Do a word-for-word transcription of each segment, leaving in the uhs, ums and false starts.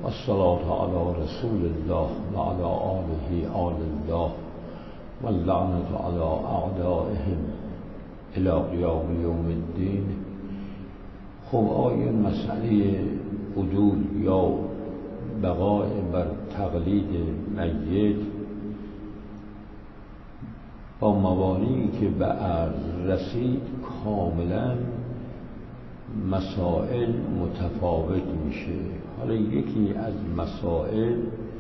والصلاة على رسول الله وعلى آله آل الله واللعنة على أعدائهم إلى قیام یوم الدین. خب آیا مسئله عدول یا بقای بر تقلید میت با موانعی که به عرض رسید کاملا مسائل متفاوت میشه. حالا یکی از مسائل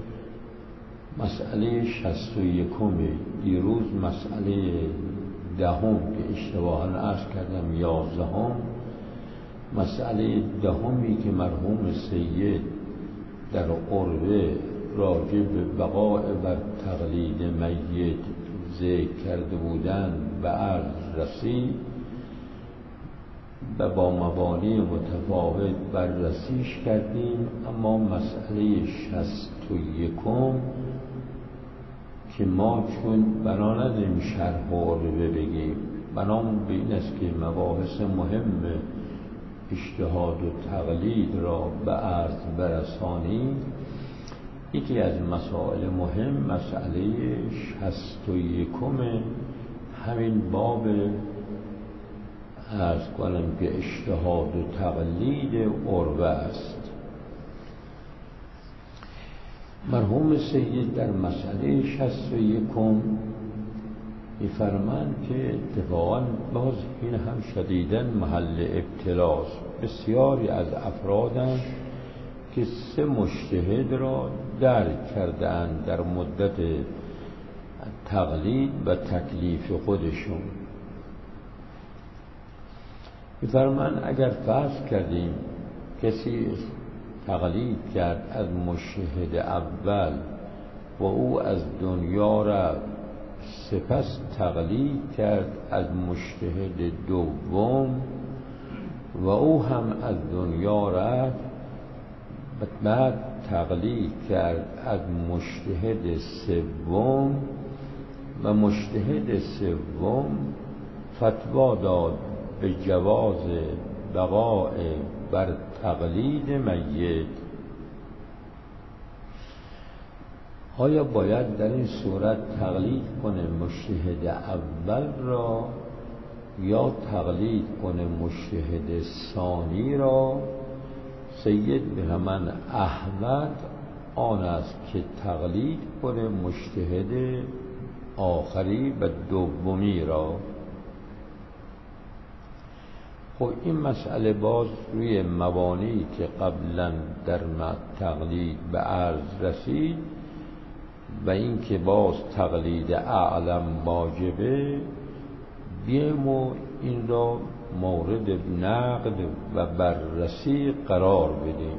مسئله شصت و یکمه. دیروز مسئله دهم که اشتباها عرض کردم یازدهم، مسئله دهمی که مرحوم سید در عربه راجع به بقاء بر تقلید میت ذکر کرده بودند به عرض رسید و با مبانی متفاوت بررسیش کردیم. اما مسئله شصت و یکم که ما چون بنا نداریم شرح عربه بگیم، بنامون به این است که مباحث مهم اجتهاد و تقلید را به عرض برسانیم. یکی از مسائل مهم مسئله شصت و یکم همین باب عرض کنم که اجتهاد و تقلید عربه است. مرحوم سید در مسئله شصت و یکم می‌فرمایند که اتفاقاً باز این هم شدیداً محل ابتلاست. بسیاری از افرادند که سه مجتهد را درک کردند در مدت تقلید و تکلیف خودشون. می‌فرمایند اگر فرض کردیم کسی تقلید کرد از مجتهد اول و او از دنیا رفت، سپس تقلید کرد از مجتهد دوم و او هم از دنیا رفت، بعد تقلید کرد از مجتهد سوم و مجتهد سوم فتوا داد به جواز بقاء بر تقلید میت. آیا باید در این صورت تقلید کنه مجتهد اول را یا تقلید کنه مجتهد ثانی را؟ سید می‌فرماند احوط آن است که تقلید کنه مجتهد آخری و دومی را. خب این مسئله باز روی موانعی که قبلا در تقلید به عرض رسید و این که باز تقلید اعلم واجبه بیم و این را مورد نقد و بررسی قرار بدیم.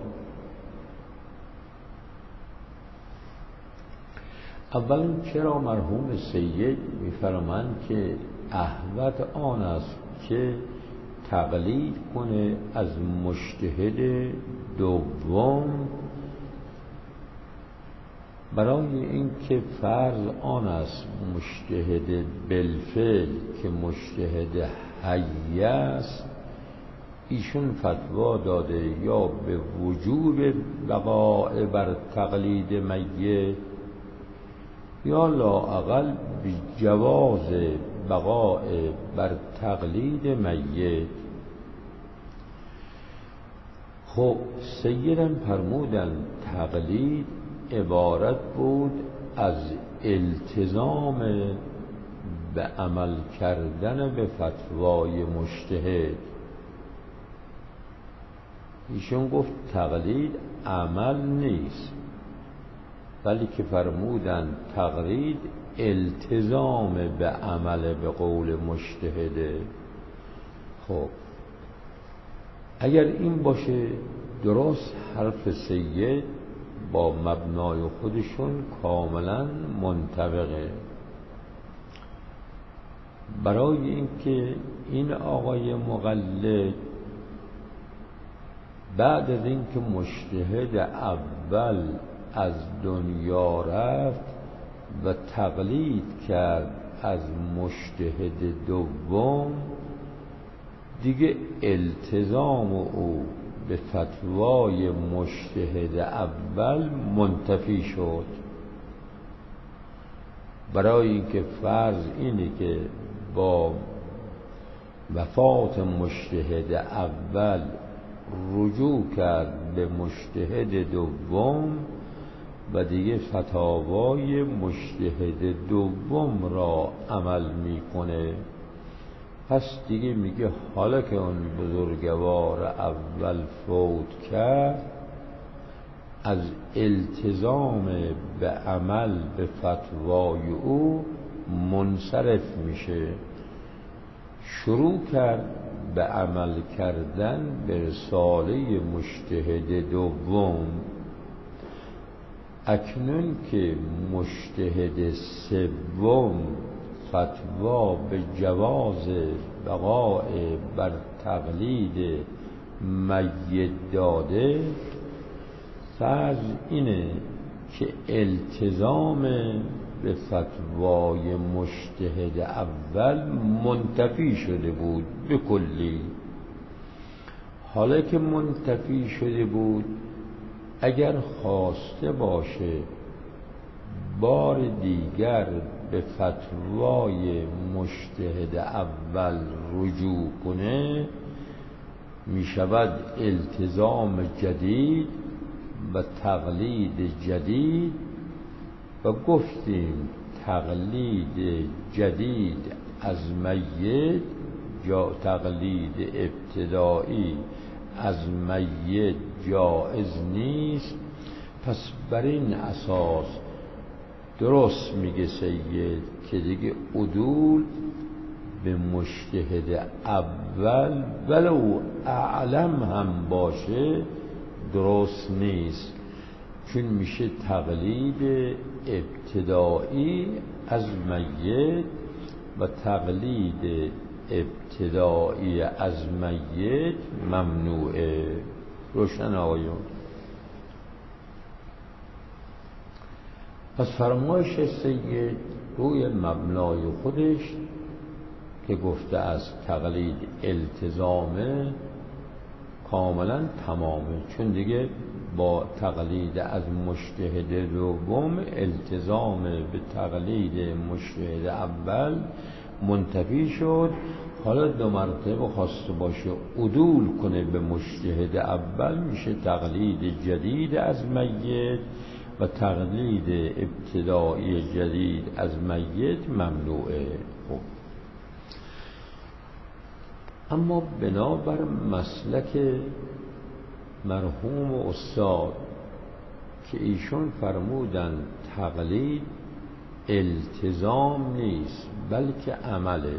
اول چرا مرحوم سید می‌فرمایند که احوط آن است که تقلید کنه از مجتهد دوم؟ برای اینکه فرض آن است مجتهد بالفعل که مجتهد حی است، ایشون فتوا داده یا به وجوب بقاء بر تقلید میت یا لااقل به جواز بقاء بر تقلید میت. خب سیدن فرمودن تقلید عبارت بود از التزام به عمل کردن به فتوای مجتهد. ایشون گفت تقلید عمل نیست، ولی که فرمودن تقلید التزام به عمل به قول مجتهده. خب اگر این باشه درست حرف سید با مبنای خودشون کاملا منطبقه. برای اینکه این آقای مقلد بعد از اینکه مجتهد اول از دنیا رفت و تقلید کرد از مجتهد دوم، دیگه التزام او به فتوای مجتهد اول منتفی شد. برای اینکه فرض اینه که با وفات مجتهد اول رجوع کرد به مجتهد دوم و دیگه فتاوای مجتهد دوم را عمل میکنه، پس دیگه میگه حالا که اون بزرگوار اول فوت کرد، از التزام به عمل به فتوای او منصرف میشه، شروع کرد به عمل کردن به رساله مجتهد دوم. اکنون که مجتهد سوم فتوا به جواز بقاء بر تقلید میت داده، فرض اینه که التزام به فتوای مجتهد اول منتفی شده بود به کلی. حالا که منتفی شده بود، اگر خواسته باشه بار دیگر به فتوای مجتهد اول رجوع کنه، می شود التزام جدید و تقلید جدید. و گفتیم تقلید جدید از میت یا تقلید ابتدایی از میت جائز نیست. پس بر این اساس درست میگه سید که دیگه عدول به مجتهد اول ولو اعلم هم باشه درست نیست، چون میشه تقلید ابتدایی از میت و تقلید ابتدایی از میت ممنوعه. روشن آقایون؟ پس فرمایش سید روی مبنای خودش که گفته از تقلید التزامه کاملا تمامه، چون دیگه با تقلید از مجتهد دوم التزام به تقلید مجتهد اول منتفی شد. حالا دو مرتبه خواسته باشه عدول کنه به مجتهد اول، میشه تقلید جدید از میت و تقلید ابتدایی جدید از میت ممنوعه. خب اما بنابر مسلک مرحوم استاد که ایشون فرمودن تقلید التزام نیست بلکه عمله،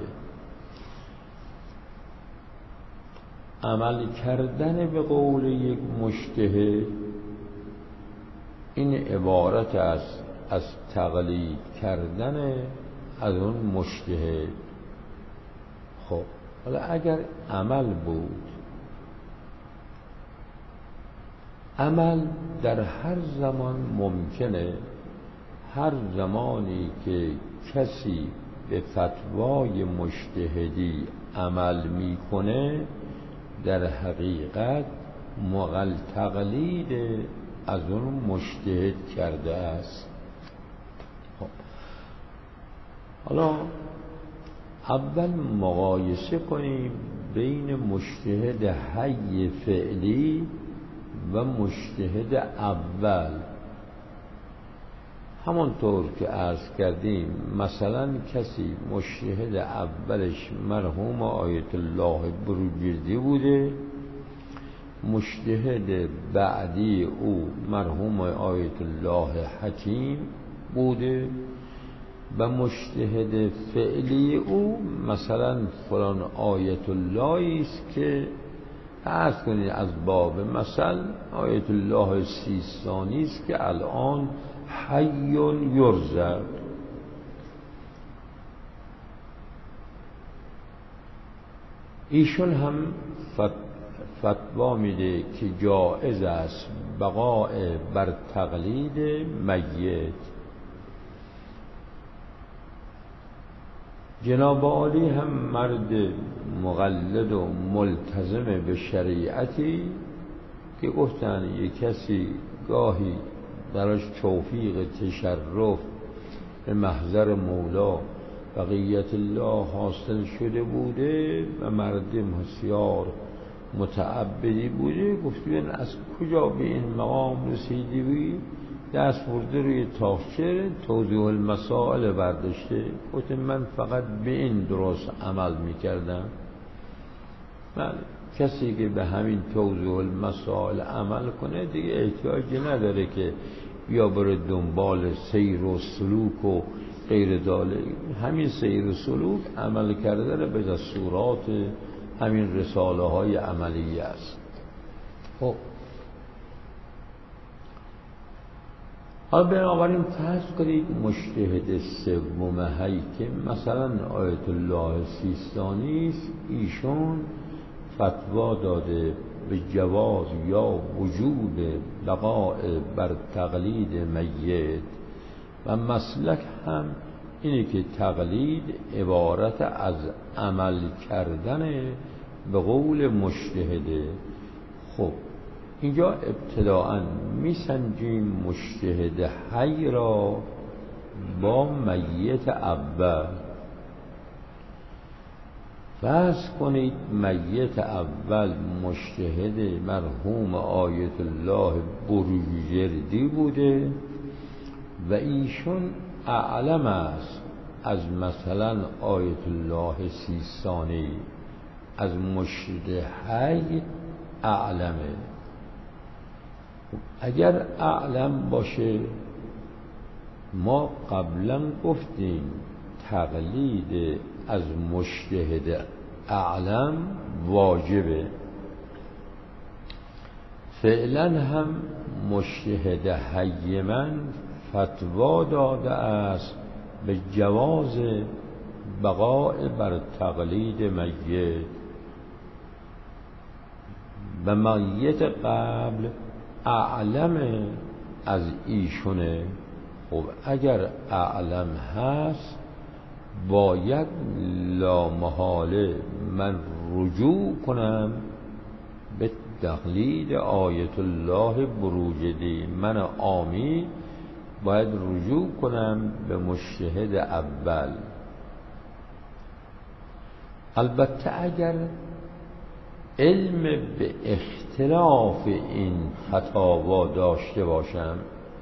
عمل کردن به قول یک مجتهد این عبارت است از تقلید کردن از اون مجتهد. خب حالا اگر عمل بود، عمل در هر زمان ممکنه. هر زمانی که کسی به فتوای مجتهدی عمل میکنه در حقیقت مغل تقلید از اون مجتهد کرده است. خب حالا اول مقایسه کنیم بین مجتهد حی فعلی و مجتهد اول. همانطور که عرض کردیم مثلا کسی مجتهد اولش مرحوم آیت الله بروجردی بوده، مجتهد بعدی او مرحوم آیت الله حکیم بوده و مجتهد فعلی او مثلا فلان آیت الله است که عرض کنید از باب مثل آیت الله سیستانی است که الان حی یرزق. ایشون هم فتوا میده که جائز است بقاء بر تقلید میت. جناب عالی هم مرد مقلد و ملتزم به شریعتی که گفتن یک کسی گاهی براش توفیق تشرف به محضر مولا بقیت الله حاصل شده بوده و مردم بسیار متعبدی بوده، گفتن از کجا به این مقام رسیدی بی؟ دست برده روی تاخچه توضیح المسائل برداشته، گفتن من فقط به این درست عمل میکردم. من کسی که به همین توضیح المسائل عمل کنه دیگه احتیاجی نداره که بیا بره دنبال سیر و سلوک و غیر ذالک. همین سیر و سلوک عمل کردن به دستورات همین رساله های عملیه است. خب حالا بنابراین فرض کنید مجتهد سوم حیکم مثلا آیت الله سیستانی است، ایشون فتوا داده به جواز یا وجوب بقاء بر تقلید میت و مسلک هم اینه که تقلید عبارت از عمل کردن به قول مجتهده. خب اینجا ابتداءً میسنجیم مجتهد حی را با میت اول. فرض کنید میت اول مجتهد مرحوم آیت الله بروجردی بوده و ایشون اعلم است از مثلا آیت الله سیستانی، از مجتهد حی اعلمه. اگر اعلم باشه ما قبلا گفتیم تقلید از مجتهد اعلم واجبه. فعلا هم مجتهد حی من فتوا داده است به جواز بقاء بر تقلید میت و میت قبل اعلم از ایشونه. خب اگر اعلم هست باید لا محاله من رجوع کنم به تقلید آیت الله بروجردی. من عامی باید رجوع کنم به مجتهد اول. البته اگر علم به اختلاف این فتاوا داشته باشم،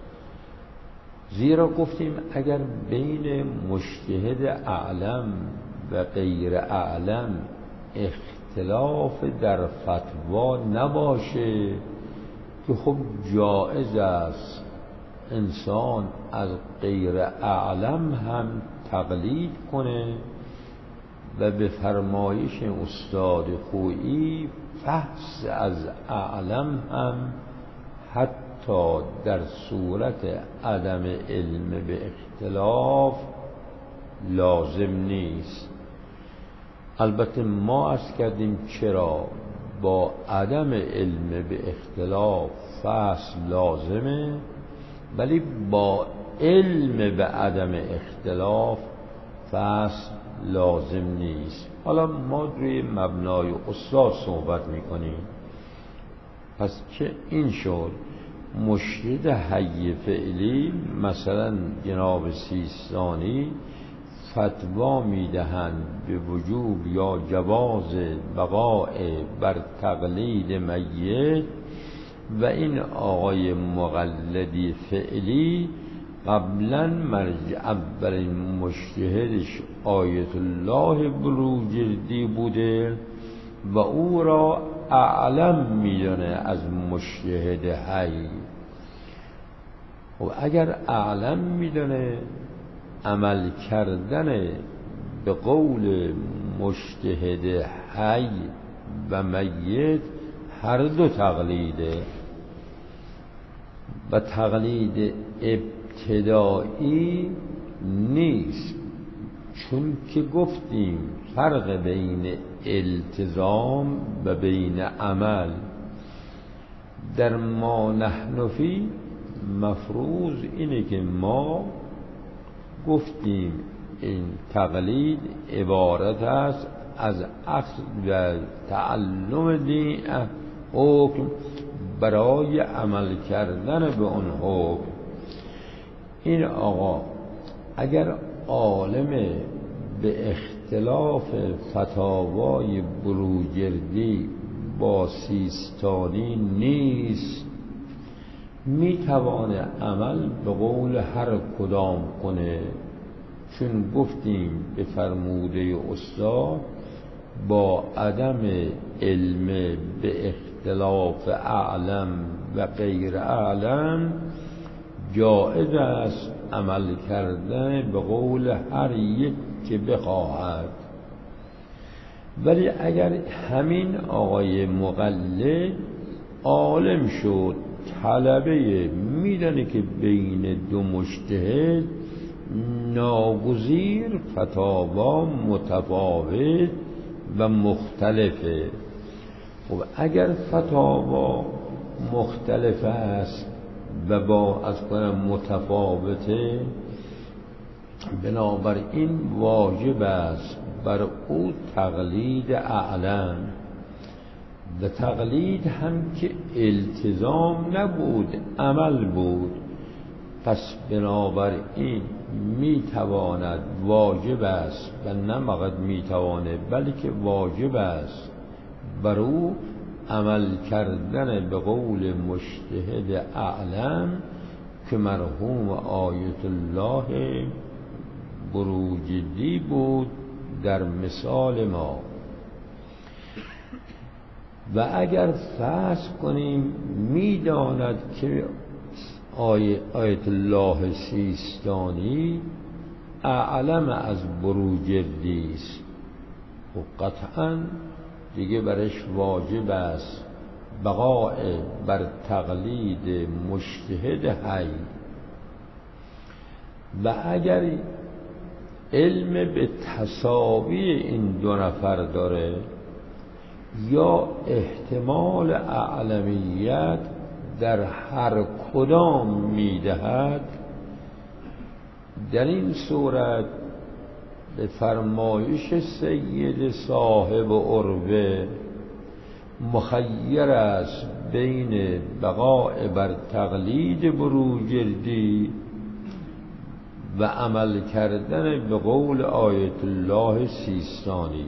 زیرا گفتیم اگر بین مجتهد اعلم و غیر اعلم اختلاف در فتوا نباشه که خب جایز است انسان از غیر اعلم هم تقلید کنه و به فرمایش استاد خویی فحص از اعلم هم حتی در صورت عدم علم به اختلاف لازم نیست. البته ما عرض کردیم چرا با عدم علم به اختلاف فحص لازمه، ولی با علم به عدم اختلاف فحص لازم نیست. حالا ما روی مبنای استاد صحبت میکنیم. پس چه این شد مجتهد حی فعلی مثلا جناب سیستانی فتوا میدهند به وجوب یا جواز بقاء بر تقلید میت و این آقای مقلدی فعلی قبلا مرجع اولین مجتهدش آیت الله بروجردی بوده و او را اعلم میدونه از مجتهد حی. و اگر اعلم میدونه عمل کردن به قول مجتهد حی و میت هر دو تقلیده و تقلید ابتدایی نیست، چون که گفتیم فرق بین التزام و بین عمل. در ما نحن فی مفروض اینه که ما گفتیم این تقلید عبارت است از اخذ و تعلم دین حکم برای عمل کردن به اون حکم. این آقا اگر عالم به اختلاف فتاوای بروجردی با سیستانی نیست، میتوانه عمل به قول هر کدام کنه، چون گفتیم به فرموده استاد با عدم علم به اختلاف اعلم و غیر اعلم جایز است عمل کردن به قول هر یک که بخواهد. ولی اگر همین آقای مقلد عالم شد، طلبه میدانه که بین دو مجتهد ناگزیر فتاوا متفاوت و مختلفه. خب اگر فتاوا مختلف است و با از کنم متفاوته، بنابراین واجب است بر او تقلید اعلم، و تقلید هم که التزام نبود، عمل بود. پس بنابراین میتواند، واجب است و نه فقط میتواند بلکه واجب است بر او عمل کردن به قول مجتهد اعلم که مرحوم آیت الله بروجردی بود در مثال ما. و اگر فرض کنیم میداند که آیت الله سیستانی اعلم از بروجردی است، و قطعا دیگه برش واجب است بقاء بر تقلید مجتهد حی. و اگر علم به تساوی این دو نفر داره یا احتمال اعلمیت در هر کدام میدهد، در این صورت به فرمایش سید صاحب عروه مخیر است بین بقاء بر تقلید بروجردی و عمل کردن به قول آیت الله سیستانی.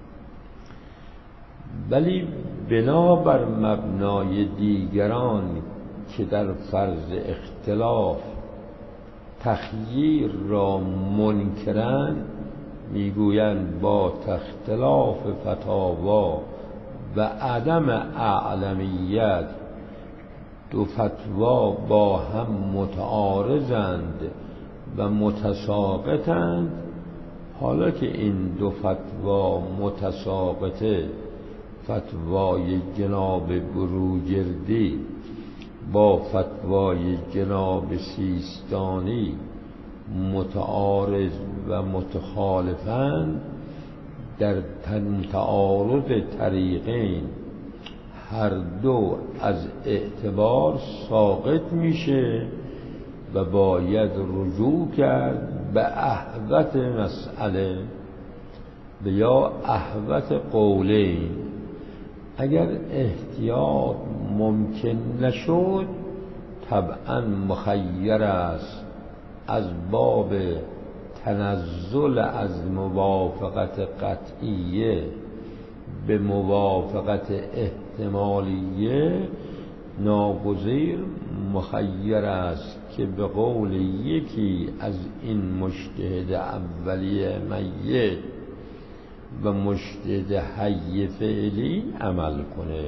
ولی بنابر مبنای دیگران که در فرض اختلاف تخییر را منکرند، میگویند با اختلاف فتاوا و عدم اعلمیت دو فتوا با هم متعارضند و متساقطند. حالا که این دو فتوا متساقطه، فتوای جناب بروجردی با فتوای جناب سیستانی متعارض و متخالفند، در تعارض طریقین هر دو از اعتبار ساقط میشه و باید رجوع کرد به احوط مسئله و یا احوط قولین. اگر احتیاط ممکن نشد طبعا مخیر است از باب تنزل از موافقت قطعیه به موافقت احتمالیه، ناگزیر مخیر است که به قول یکی از این مجتهد اولیه میت و مجتهد حی فعلی عمل کنه.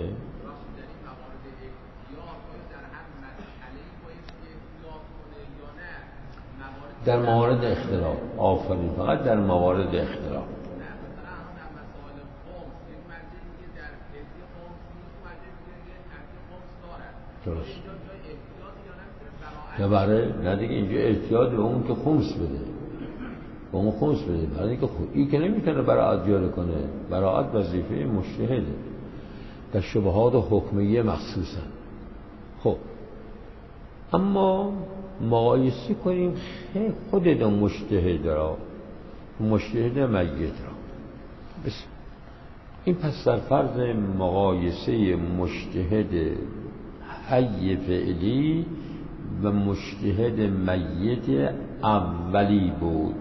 در موارد اختلاف، آفرین، فقط در موارد اختلاف. درست. نه برای نه دیگه اینجا احتیاط به اون که خمس بده، به اون خمس بده، برای اینکه این که نمیتونه براعت جاری کنه. براعت وظیفه مجتهده در شبهات حکمیه مخصوصا. خب اما مقایسه کنیم خود دو مجتهد را، مجتهد میت را. بس این پس در فرض مقایسه مجتهد حی فعلی و مجتهد میت اولی بود.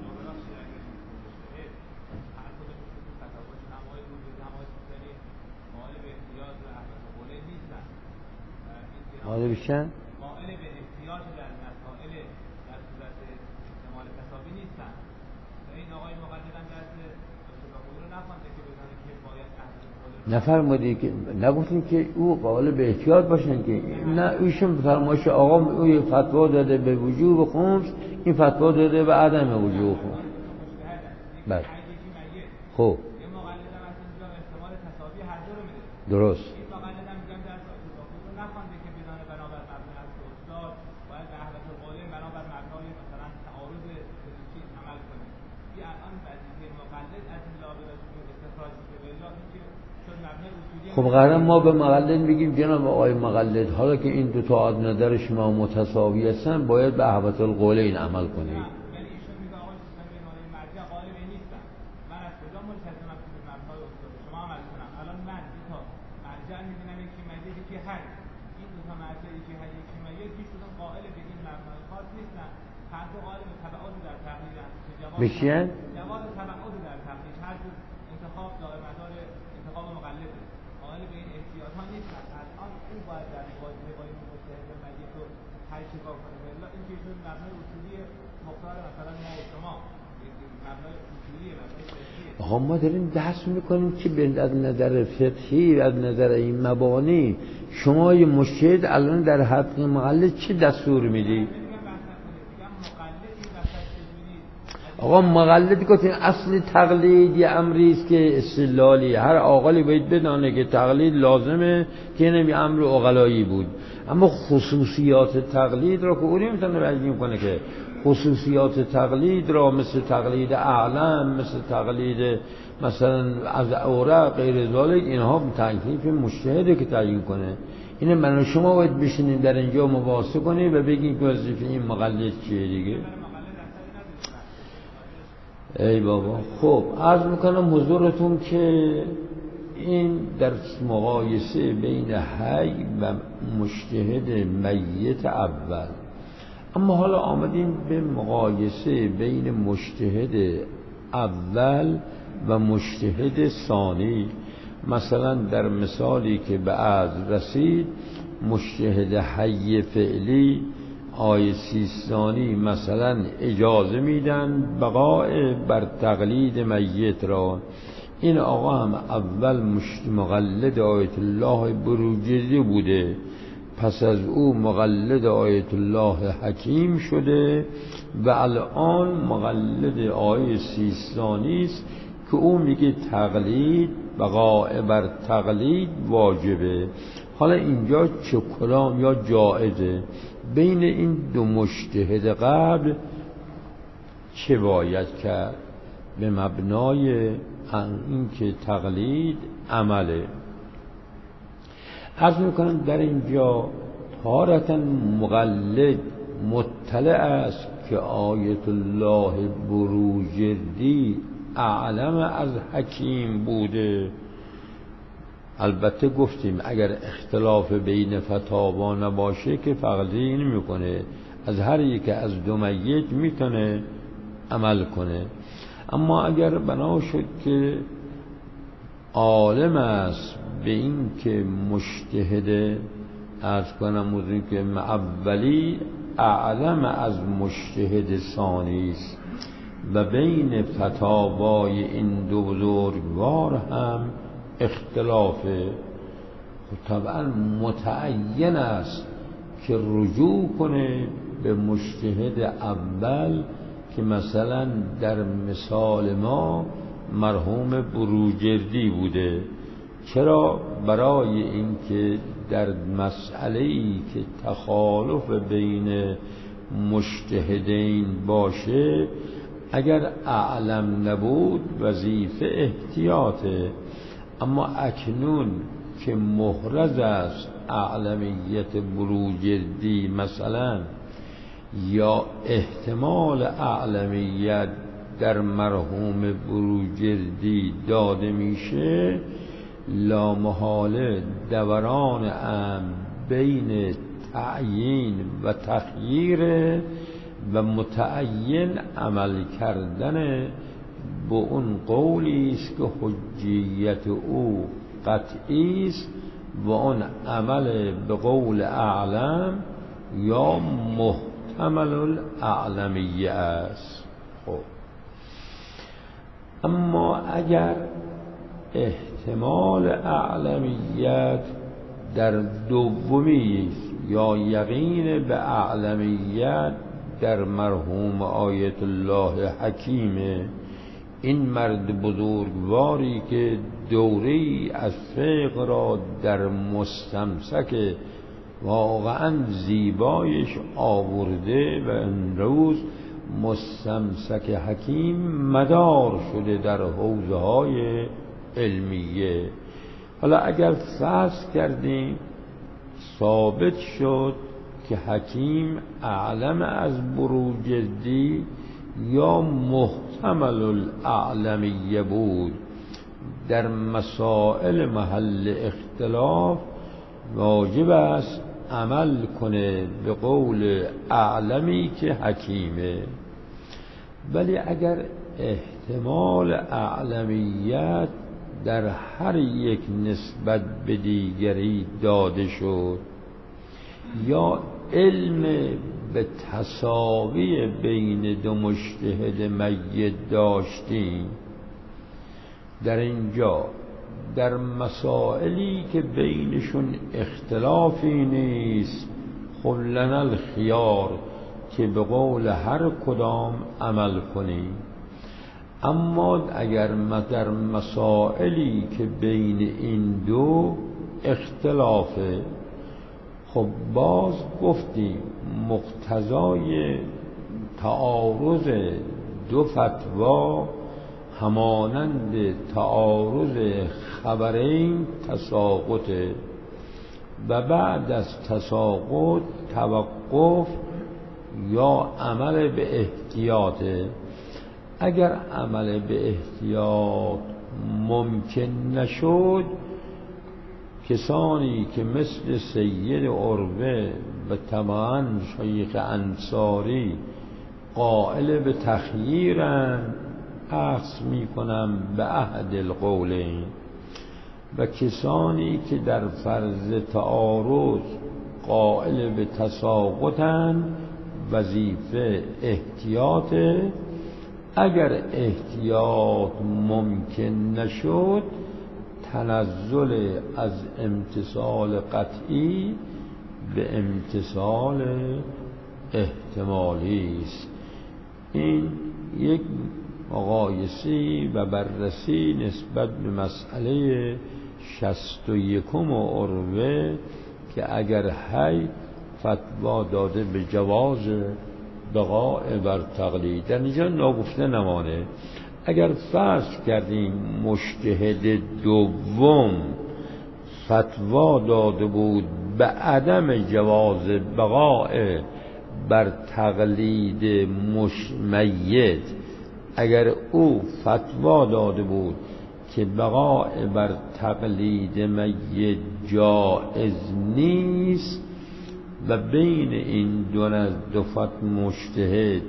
حالا بیشتر قائل به احتیاط در مسائل در صورت احتمال تصاوی نیستن و این آقای مقلد هم درس اشتباهی رو نخوانده که بزنه که باید اهل نفرمودی که نگفتیم که او قائل به احتیاط باشن که نه، ایشون فرمایش آقا او فتوا داده به وجوب خمس، این فتوا داده به عدم وجوب خمس. بله خب یه مقلد هم اصلا اینجا احتمال تصاوی هر دو رو میده. درست. این مقلد هم میگم درس اشتباهی رو نخوانده که بزنه بنابر مبنای از استاد باید به اهل القوله بنابر مبنای مثلا تعارض چیز عمل کنه. این الان وظیفه مقلد از این لابد استخراج میشه به الا اینکه شد مبنای اصولی. خب قرار ما به مقلد بگیم جناب آقای مقلد، حالا که این دو تا از نظر شما متساوی هستن باید به اهل القوله این عمل کنید. بشین؟ جواز تبعض در تقلید هر جور انتخاب دائم مدار انتخاب مقلده قائل به این احتیاط ها نیست. الان او باید در مواجهه با این مجتهد میت رو هر چیکار کنه و الا این که ایشون مبنای اصولی مختار مثلا ما و شما مبنای اصولی مبنای فقهی. آقا ما داریم بحث میکنیم که از نظر فقهی از نظر این مبانی شما یه مجتهد الان در حق مقلد چه دستور میدی؟ آقا مقلد گفتین اصل تقلید یه امری است که استدلالی، هر عاقلی باید بدانه که تقلید لازمه که اینم یه امر عقلایی بود، اما خصوصیات تقلید را که او نمیتونه بیان کنه که خصوصیات تقلید را مثل تقلید اعلم، مثل تقلید مثلا از اوراق غیر ذالک، اینها تکلیف مجتهده که تعیین کنه. اینه من و شما باید بشینیم در اینجا مباحثه کنیم و بگیم که وظیفه این مقلد چیه دیگه. ای بابا خب عرض میکنم حضورتون که این در مقایسه بین حی و مجتهد میت اول، اما حالا آمدیم به مقایسه بین مجتهد اول و مجتهد ثانی. مثلا در مثالی که به عرض رسید مجتهد حی فعلی آیه سیستانی مثلا اجازه میدن بقای بر تقلید میت را. این آقا هم اول مقلد آیت الله بروجردی بوده، پس از او مقلد آیت الله حکیم شده و الان مقلد آیه سیستانی است که او میگه تقلید بقای بر تقلید واجبه. حالا اینجا چه کلام یا جائزه؟ بین این دو مجتهد قبل چه باید کرد؟ به مبنای این که تقلید عمله. عرض میکنم در اینجا تارة مقلد مطلع است که آیت الله بروجردی اعلم از حکیم بوده. البته گفتیم اگر اختلاف بین فتاوا نباشه که فقدی نمیکنه، از هر یک از دو میت میتونه عمل کنه. اما اگر بنا شد که عالم است به این که مجتهد عرض کنم موضوعی که اولی اعلم از مجتهد ثانی است و بین فتاوای این دو بزرگوار هم اختلافه، طبعا متعین است که رجوع کنه به مجتهد اول که مثلا در مثال ما مرحوم بروجردی بوده. چرا؟ برای اینکه در مسئله‌ای که تخالف بین مجتهدین باشه اگر اعلم نبود وظیفه احتیاطه، اما اکنون که محرز است اعلمیت بروجردی مثلا یا احتمال اعلمیت در مرحوم بروجردی داده میشه، لا محاله دوران امر بین تعیین و تخییر و متعین عمل کردن به اون قولی است که حجیت او قطعی است و اون عمل به قول اعلم یا محتمل الاعلمیه است. خب اما اگر احتمال اعلمیت در دومی یا یقین به اعلمیت در مرحوم آیت الله حکیم، این مرد بزرگواری که دوره‌ای از فقه را در مستمسک واقعا زیبایش آورده و امروز مستمسک حکیم مدار شده در حوزه های علمیه. حالا اگر فرض کردیم ثابت شد که حکیم اعلم از بروج دی یا محتمل الاعلمیه بود، در مسائل محل اختلاف واجب است عمل کنه به قول اعلمی که حکیمه. ولی اگر احتمال اعلمیت در هر یک نسبت به دیگری داده شد یا علم به تساوی بین دو مجتهد میت داشتیم، در اینجا در مسائلی که بینشون اختلافی نیست خب لنا الخیار که به قول هر کدام عمل کنیم. اما اگر در مسائلی که بین این دو اختلافه، خب باز گفتیم مقتضای تعارض دو فتوا همانند تعارض خبرین تساقطه و بعد از تساقط توقف یا عمل به احتیاطه. اگر عمل به احتیاط ممکن نشد، کسانی که مثل سید عروه و طبعا شیخ انصاری قائل به تخییرند، عکس می کنم به عهد القولین، و کسانی که در فرض تعارض قائل به تساقطند وظیفه احتیاطه. اگر احتیاط ممکن نشد، تنزل از امتصال قطعی به امتصال احتمالی است. این یک مقایسی و بررسی نسبت به مسئله شصت و یکم عروه که اگر هی فتوا داده به جواز بقاء بر تقلید، در اینجا ناگفته نمانه. اگر فرض کردیم مجتهد دوم فتوا داده بود به عدم جواز بقاء بر تقلید میت، اگر او فتوا داده بود که بقاء بر تقلید میت جائز نیست و بین این دو نزد دو فت مجتهد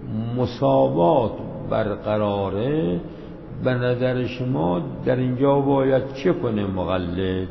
مساوات برقراره، به نظر شما در اینجا باید چه کنه مقلد؟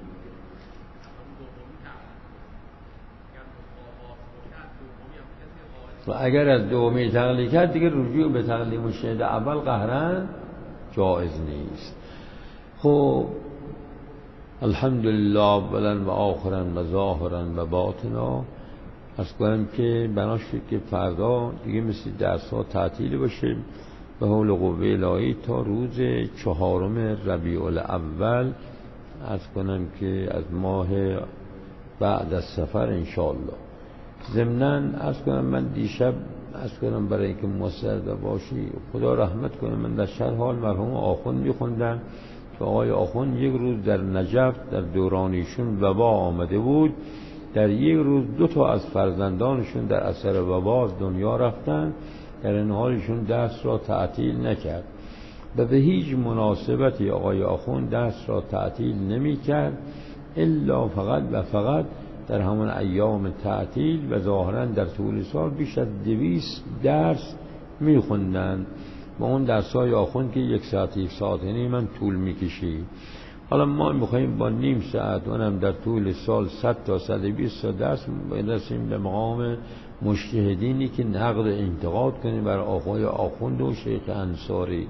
و اگر از دومی تقلید کرد دیگه رجوع به تقلید مجتهد اول قهرن جایز نیست. خب الحمدلله اولا و آخرا و ظاهرا و باطنا. از کنم که بنا شد که فردا دیگه مثل درس ها تعطیل باشه به حول قوه الهی تا روز چهارم ربیع الاول. از کنم که از ماه بعد از سفر انشاءالله. ضمناً از کنم من دیشب از کنم برای اینکه مصدر باشی خدا رحمت کنه، من در شهر حال مرحوم آخوند میخوندن که آقای آخوند یک روز در نجف در دورانیشون وبا آمده بود، در یک روز دو تا از فرزندانشون در اثر وبا از دنیا رفتن، در این حالشون درس را تعطیل نکرد و به هیچ مناسبتی آقای آخوند درس را تعطیل نمی کرد الا فقط و فقط در همون ایام تعطیل و ظاهرا در طول سال بیش از دویست درس میخوندن و اون درسای آخوند که یک ساعت یک ساعت یعنی من طول میکشید. حالا ما میخواییم با نیم ساعت اونم در طول سال صد تا صد و بیست تا درس برسیم به مقام مجتهدینی که نقد انتقاد کنیم بر آقای آخوند و شیخ انصاری.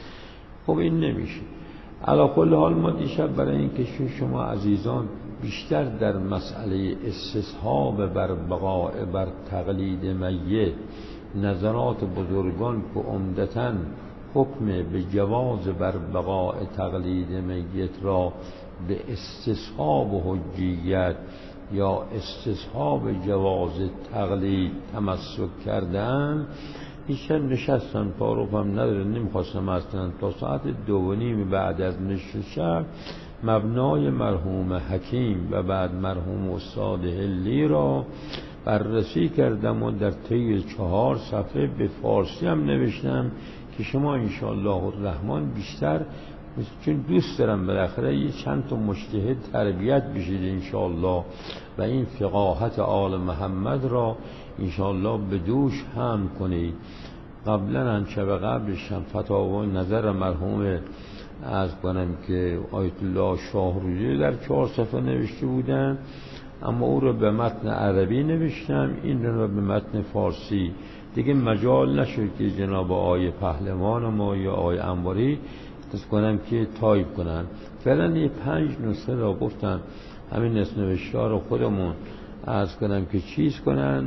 خب این نمیشه. علی کل حال ما دیشب برای اینکه شما عزیزان بیشتر در مسئله استصحاب بر بقاء بر تقلید میت نظرات بزرگان که عمدتاً حکم به جواز بر بقاء تقلید میت را به استصحاب حجیت یا استصحاب جواز تقلید تمسک کردن، ایشان نشستن پاروف هم نداره، نمیخواستم اصلا تا ساعت دو و نیم بعد از نصف شب مبنای مرحوم حکیم و بعد مرحوم استاد هلی را بررسی کردم و در طی چهار صفحه به فارسی هم نوشتم که شما انشاءالله الرحمن بیشتر، چون دوست دارم بالاخره یه چند تا مجتهد تربیت بشید انشاءالله و این فقاهت آل محمد را انشاءالله به دوش هم کنید. قبلا هم شب قبلش هم فتاوای نظر مرحوم از کنم که آیت الله شاهروزی در چهار صفحه نوشته بودن، اما او رو به متن عربی نوشتم، این رو به متن فارسی. دیگه مجال نشد که جناب آقای پهلوان ما یا آقای انواری دست کنم که تایپ کنن. فعلا یه پنج نسخه را گفتن همین نسخه‌نوشته‌ها رو خودمون از کنم که چیز کنن،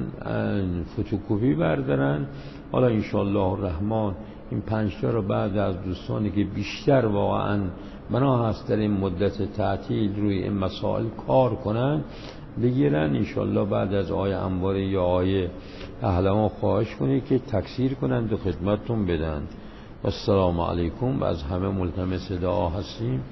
فتوکپی بردارن. حالا انشاءالله الرحمن این پنج تا رو بعد از دوستانی که بیشتر واقعا بنا هست در این مدت تعطیل روی این مسائل کار کنن بگیرن، انشاءالله بعد از آقای انواری یا آقای پهلوان خواهش کنی که تکثیر کنند و خدمتتون بدن. و السلام علیکم و از همه ملتمس دعا هستیم.